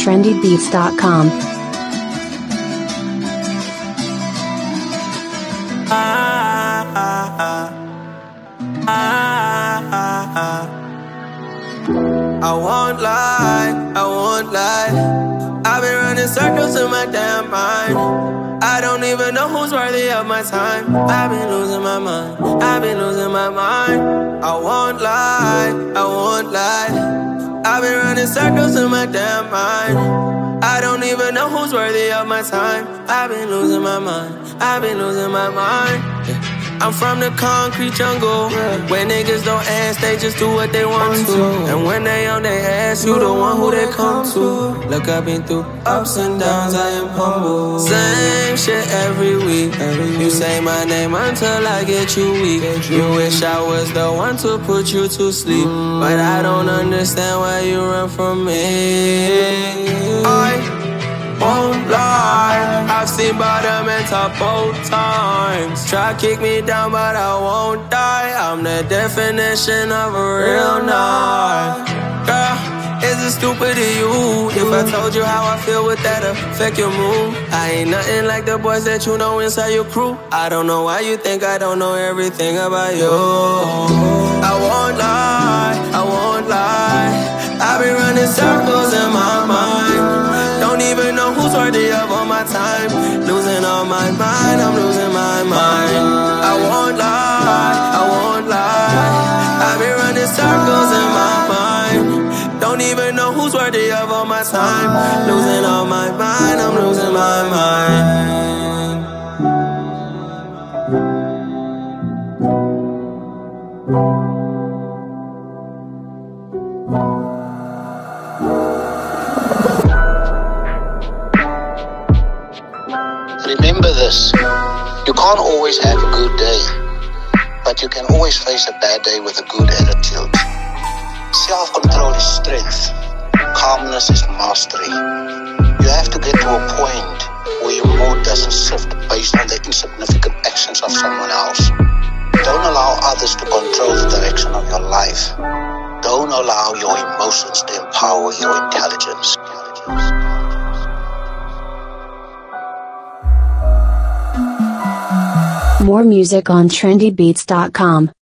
trendybeats.com. I won't lie. I've been running circles in my damn mind. I don't even know who's worthy of my time. I've been losing my mind. I won't lie. I've been running circles in my damn mind. I don't even know who's worthy of my time. I've been losing my mind. Yeah. I'm from the concrete jungle, where niggas don't ask, they just do what they want to. And when they on their ass, you the one who they come to. Look, I've been through ups and downs, I am humble. Same shit every week. You say my name until I get you weak. You wish I was the one to put you to sleep, but I don't understand why you run from me. I won't lie, I've seen bottom and top both times. Try kick me down, but I won't die. I'm the definition of a real nine. Girl, is it stupid of you if I told you how I feel, would that affect your mood? I ain't nothing like the boys that you know inside your crew. I don't know why you think I don't know everything about you. I won't lie. I've been running circles in my mind. Don't even know who's worthy of all my time. Losing all my mind, I'm losing my mind. I won't lie. I've been running circles in my mind. Don't even know who's worthy of all my time. Losing all my mind, I'm losing my mind. Remember this, you can't always have a good day, but you can always face a bad day with a good attitude. Self-control is strength, calmness is mastery. You have to get to a point where your mood doesn't shift based on the insignificant actions of someone else. Don't allow others to control the direction of your life. Don't allow your emotions to empower your intelligence. More music on trendybeats.com.